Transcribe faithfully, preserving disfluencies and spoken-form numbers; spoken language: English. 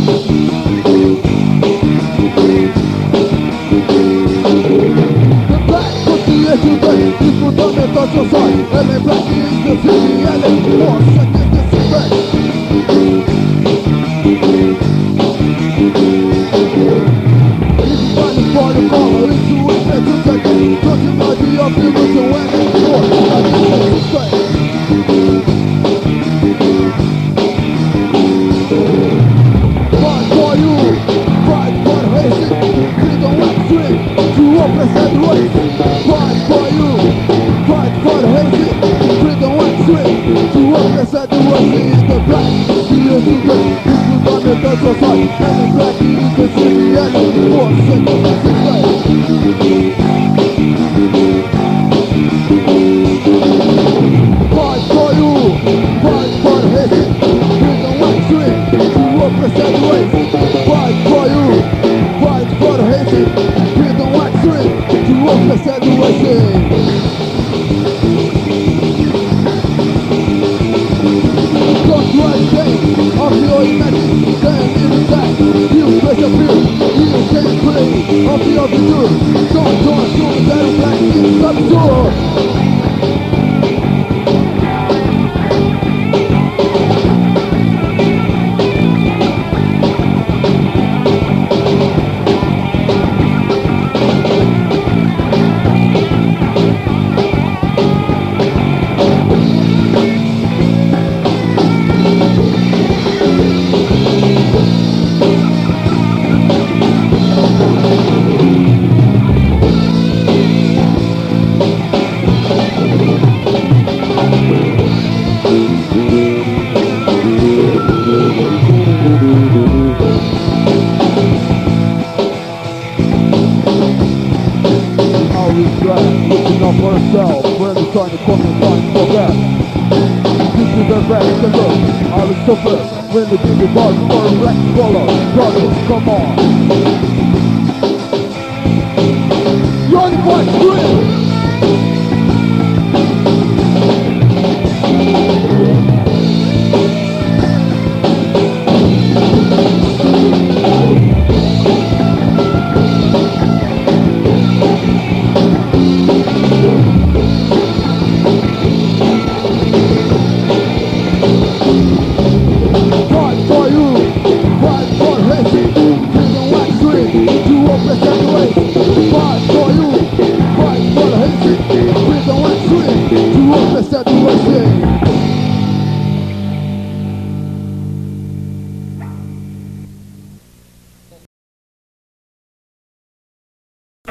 Fundamental society, ela é black is the city, ela é força que desse Everybody for the color, into it, let's do it again. Don't you mind the up here with the weapon, force, I did this straight. Fight for you, fight for the racing, freedom and street, to represent the race. Fight for you. Fight for the hazy, freedom and street. To represent the racing is the black. She is the great, it's fundamental society. And the black is the city, and the force, and the city. Fight for you, fight for the hazy, freedom and street. To represent the race. Fight for you, fight for the hazy, freedom and street. To represent the racing. Of your imagination, then in the back, you face a fear, you can play of the obscure. Don't don't assume that a black is absurd. Looking out for herself, when it's trying to come and find for that. This is the rest of look, I will suffer when the big bar for a black color. Brothers, come on. Young boy,